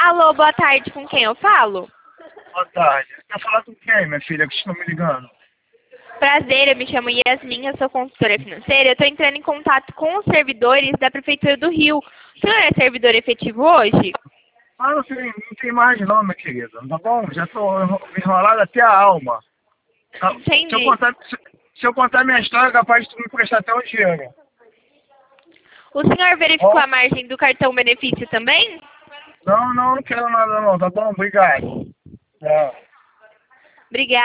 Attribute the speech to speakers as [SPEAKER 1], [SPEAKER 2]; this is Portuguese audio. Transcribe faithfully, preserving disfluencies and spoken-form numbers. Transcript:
[SPEAKER 1] Alô, boa tarde, com quem eu falo?
[SPEAKER 2] Boa tarde. Tá falando com quem, minha filha, que estão me ligando?
[SPEAKER 1] Prazer, eu me chamo Yasmin, eu sou consultora financeira. Eu estou entrando em contato com os servidores da Prefeitura do Rio. O senhor é servidor efetivo hoje?
[SPEAKER 2] Ah, não tem, não tem mais não, minha querida. Tá bom? Já tô enrolado até a alma. Tá? Se, eu
[SPEAKER 1] Entendi.
[SPEAKER 2] contar, se, se eu contar minha história, é capaz de tu me prestar até um dinheiro.
[SPEAKER 1] O senhor verificou
[SPEAKER 2] Bom?
[SPEAKER 1] a margem do cartão benefício também?
[SPEAKER 2] Não, não, não quero nada não, tá bom? Obrigado. Tchau.
[SPEAKER 1] Obrigada.